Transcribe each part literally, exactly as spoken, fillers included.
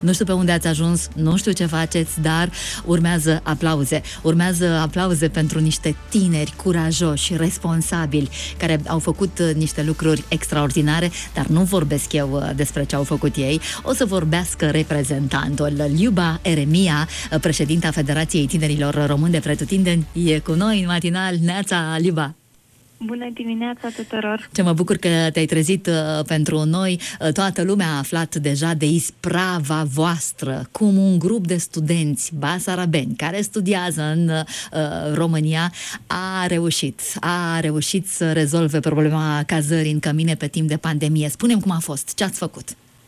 Nu știu pe unde ați ajuns, nu știu ce faceți, dar urmează aplauze. Urmează aplauze pentru niște tineri curajoși, responsabili, care au făcut niște lucruri extraordinare, dar nu vorbesc eu despre ce au făcut ei. O să vorbească reprezentantul. Liuba Eremia, președinta Federației Tinerilor Români de Pretutindeni, e cu noi în matinal. Neața, Liuba! Bună dimineața tuturor! Ce mă bucur că te-ai trezit uh, pentru noi. Uh, toată lumea a aflat deja de isprava voastră, cum un grup de studenți basarabeni care studiază în uh, România a reușit, a reușit să rezolve problema cazării în cămine pe timp de pandemie. Spune-mi cum a fost, ce ați făcut?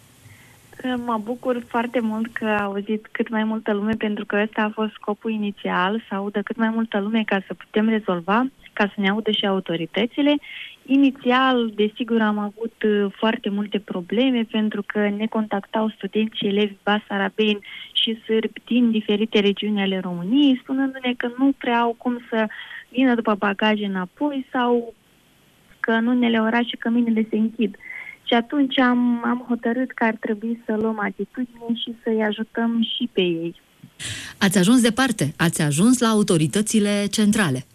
Mă bucur foarte mult că a auzit cât mai multă lume, pentru că ăsta a fost scopul inițial, să audă cât mai multă lume ca să putem rezolva, ca să ne audă și autoritățile. Inițial, desigur, am avut foarte multe probleme, pentru că ne contactau studenți și elevi basarabeni și sârbi din diferite regiuni ale României, spunându-ne că nu prea au cum să vină după bagaje înapoi sau că în unele orașe căminele se închid. Și atunci am, am hotărât că ar trebui să luăm atitudine și să-i ajutăm și pe ei. Ați ajuns departe, ați ajuns la autoritățile centrale.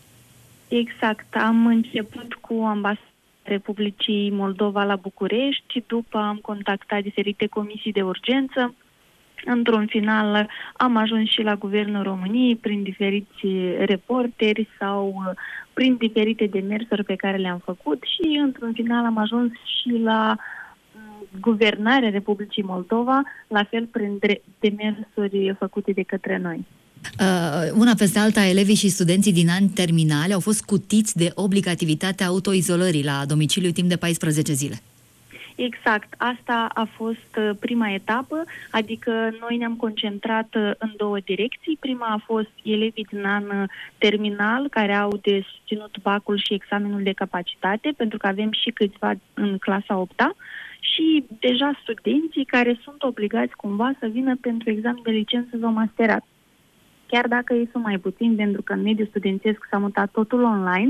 Exact, am început cu Ambasada Republicii Moldova la București, după am contactat diferite comisii de urgență. Într-un final am ajuns și la Guvernul României prin diferiți reporteri sau prin diferite demersuri pe care le-am făcut și într-un final am ajuns și la Guvernarea Republicii Moldova, la fel prin demersuri făcute de către noi. Uh, una peste alta, elevii și studenții din ani terminali au fost scutiți de obligativitatea autoizolării la domiciliu timp de paisprezece zile. Exact, asta a fost prima etapă, adică noi ne-am concentrat în două direcții. Prima a fost elevii din an terminal care au de susținut bacul și examenul de capacitate, pentru că avem și câțiva în clasa a opta, și deja studenții care sunt obligați cumva să vină pentru examen de licență sau masterat. Chiar dacă ei sunt mai puțini, pentru că în mediul studențesc s-a mutat totul online,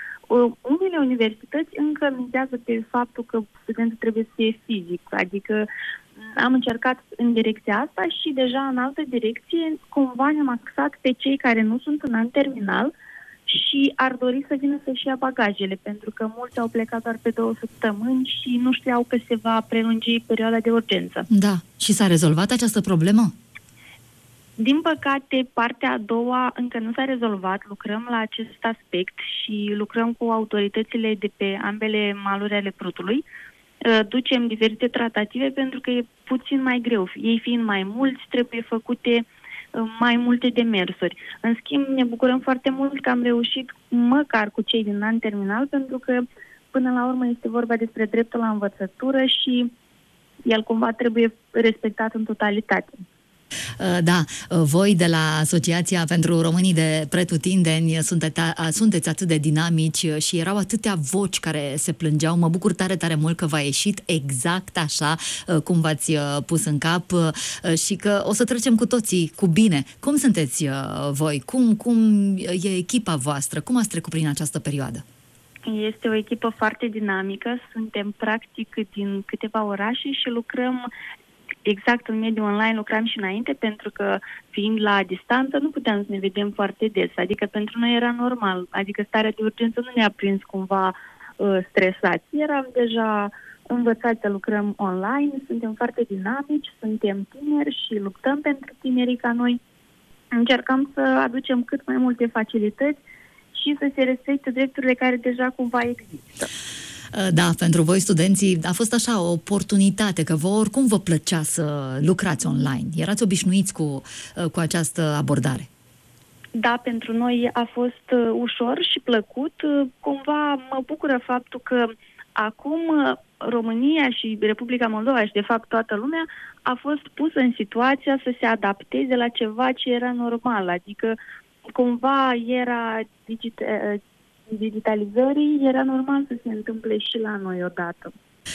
unele universități încă mizează pe faptul că studentul trebuie să fie fizic, adică am încercat în direcția asta și deja în altă direcție cumva ne-am axat pe cei care nu sunt în an terminal și ar dori să vină să-și ia bagajele, pentru că mulți au plecat doar pe două săptămâni și nu știau că se va prelungi perioada de urgență. Da, și s-a rezolvat această problemă? Din păcate, partea a doua încă nu s-a rezolvat. Lucrăm la acest aspect și lucrăm cu autoritățile de pe ambele maluri ale Prutului. Ducem diferite tratative pentru că e puțin mai greu. Ei fiind mai mulți, trebuie făcute mai multe demersuri. În schimb, ne bucurăm foarte mult că am reușit măcar cu cei din an terminal, pentru că până la urmă este vorba despre dreptul la învățătură și el cumva trebuie respectat în totalitate. Da, voi de la Asociația pentru Românii de Pretutindeni sunteți, sunteți atât de dinamici și erau atâtea voci care se plângeau. Mă bucur tare, tare mult că v-a ieșit exact așa cum v-ați pus în cap și că o să trecem cu toții cu bine. Cum sunteți voi? Cum, cum e echipa voastră? Cum ați trecut prin această perioadă? Este o echipă foarte dinamică. Suntem practic din câteva orașe și lucrăm exact în mediul online. Lucram și înainte, pentru că fiind la distanță nu puteam să ne vedem foarte des, adică pentru noi era normal, adică starea de urgență nu ne-a prins cumva uh, stresați, eram deja învățați să lucrăm online, suntem foarte dinamici, suntem tineri și luptăm pentru tinerii ca noi, încercăm să aducem cât mai multe facilități și să se respecte drepturile care deja cumva există. Da, pentru voi studenții a fost așa o oportunitate, că vă oricum vă plăcea să lucrați online. Erați obișnuiți cu, cu această abordare. Da, pentru noi a fost ușor și plăcut. Cumva mă bucură faptul că acum România și Republica Moldova și de fapt toată lumea a fost pusă în situația să se adapteze la ceva ce era normal. Adică cumva era digital digitalizării, era normal să se întâmple și la noi odată.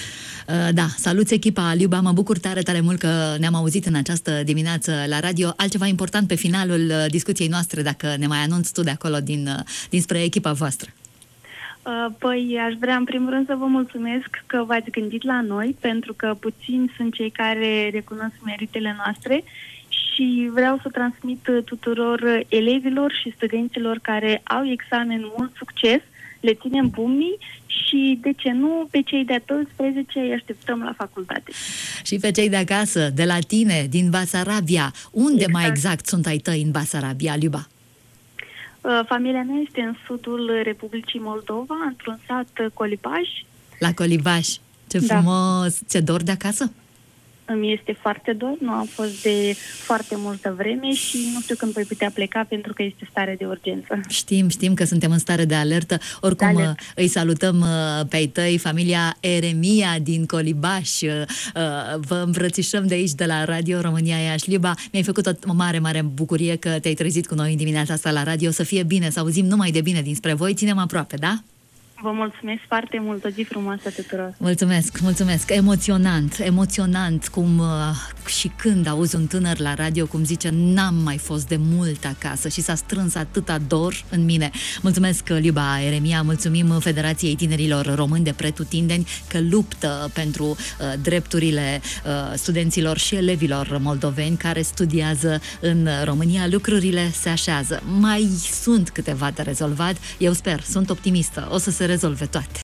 Da, salut echipa, Liuba, mă bucur tare, tare mult că ne-am auzit în această dimineață la radio. Altceva important pe finalul discuției noastre, dacă ne mai anunți tu de acolo din, dinspre echipa voastră. Păi aș vrea în primul rând să vă mulțumesc că v-ați gândit la noi, pentru că puțini sunt cei care recunosc meritele noastre și vreau să transmit tuturor elevilor și studenților care au examen mult succes, le ținem pumnii și, de ce nu, pe cei de-a doisprezece îi așteptăm la facultate. Și pe cei de acasă, de la tine, din Basarabia. Unde exact. mai exact sunt ai tăi în Basarabia, Liuba? Familia mea este în sudul Republicii Moldova, într-un sat Colibaș. La Colibaș. Ce frumos! Da. Ce dor de acasă? Îmi este foarte dor, nu am fost de foarte multă vreme și nu știu când voi putea pleca pentru că este stare de urgență. Știm, știm că suntem în stare de alertă. Oricum de alertă. Îi salutăm pe ai tăi, familia Eremia din Colibaș. Vă îmbrățișăm de aici, de la Radio România Iași. Liuba, mi-ai făcut o mare, mare bucurie că te-ai trezit cu noi în dimineața asta la radio. Să fie bine, să auzim numai de bine dinspre voi. Ținem aproape, da? Vă mulțumesc foarte mult, o zi frumoasă tuturor. Mulțumesc, mulțumesc. Emoționant, emoționant cum uh, și când auzi un tânăr la radio cum zice n-am mai fost de mult acasă și s-a strâns atâta dor în mine. Mulțumesc, Liuba Eremia, mulțumim Federației Tinerilor Români de Pretutindeni că luptă pentru uh, drepturile uh, studenților și elevilor moldoveni care studiază în România. Lucrurile se așează. Mai sunt câteva de rezolvat. Eu sper, sunt optimistă. O să se rezolve toate.